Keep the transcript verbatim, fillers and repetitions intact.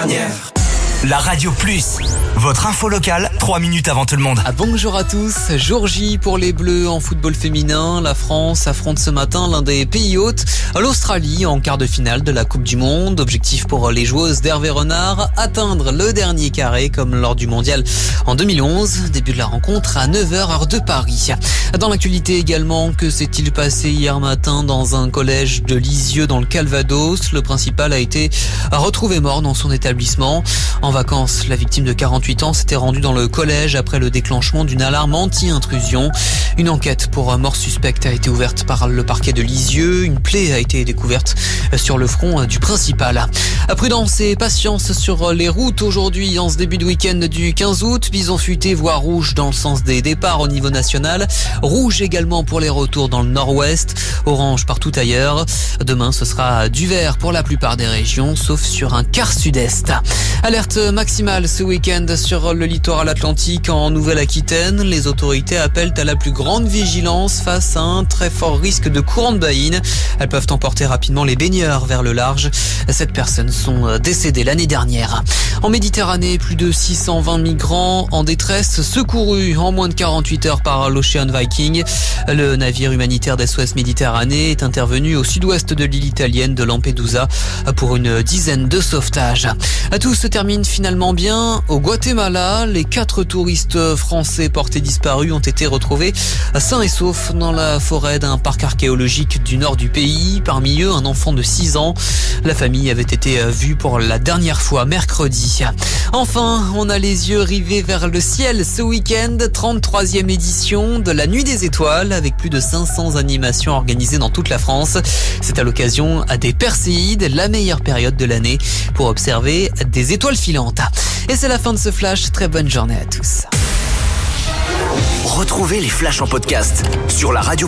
dernière. La Radio Plus, votre info locale, trois minutes avant tout le monde. Ah, bonjour à tous, jour J pour les Bleus en football féminin. La France affronte ce matin l'un des pays hôtes, l'Australie, en quart de finale de la Coupe du Monde. Objectif pour les joueuses d'Hervé Renard, atteindre le dernier carré comme lors du mondial en deux mille onze. Début de la rencontre à neuf heures heure de Paris. Dans l'actualité également, que s'est-il passé hier matin dans un collège de Lisieux dans le Calvados? Le principal a été retrouvé mort dans son établissement. En vacances, la victime de quarante-huit ans s'était rendue dans le collège après le déclenchement d'une alarme anti-intrusion. Une enquête pour mort suspecte a été ouverte par le parquet de Lisieux. Une plaie a été découverte sur le front du principal. Prudence et patience sur les routes aujourd'hui en ce début de week-end du quinze août. Bison futé, voie rouge dans le sens des départs au niveau national. Rouge également pour les retours dans le nord-ouest. Orange partout ailleurs. Demain, ce sera du vert pour la plupart des régions, sauf sur un quart sud-est. Alerte maximale ce week-end sur le littoral atlantique en Nouvelle-Aquitaine. Les autorités appellent à la plus grande vigilance face à un très fort risque de courant de baïne. Elles peuvent emporter rapidement les baigneurs vers le large. Sept personnes sont décédées l'année dernière. En Méditerranée, plus de six cent vingt migrants en détresse secourus en moins de quarante-huit heures par l'Ocean Viking. Le navire humanitaire d'S O S Méditerranée est intervenu au sud-ouest de l'île italienne de Lampedusa pour une dizaine de sauvetages. Tout se termine finalement bien au Guatemala. Les quatre touristes français portés disparus ont été retrouvés sains et saufs dans la forêt d'un parc archéologique du nord du pays. Parmi eux, un enfant de six ans. La famille avait été vue pour la dernière fois mercredi. Enfin, on a les yeux rivés vers le ciel ce week-end. trente-troisième édition de la Nuit des Étoiles avec plus de cinq cents animations organisées dans toute la France. C'est à l'occasion des Perséides, la meilleure période de l'année pour observer des étoiles filantes. Et c'est la fin de ce flash. Très bonne journée à tous. Retrouvez les flashs en podcast sur la radio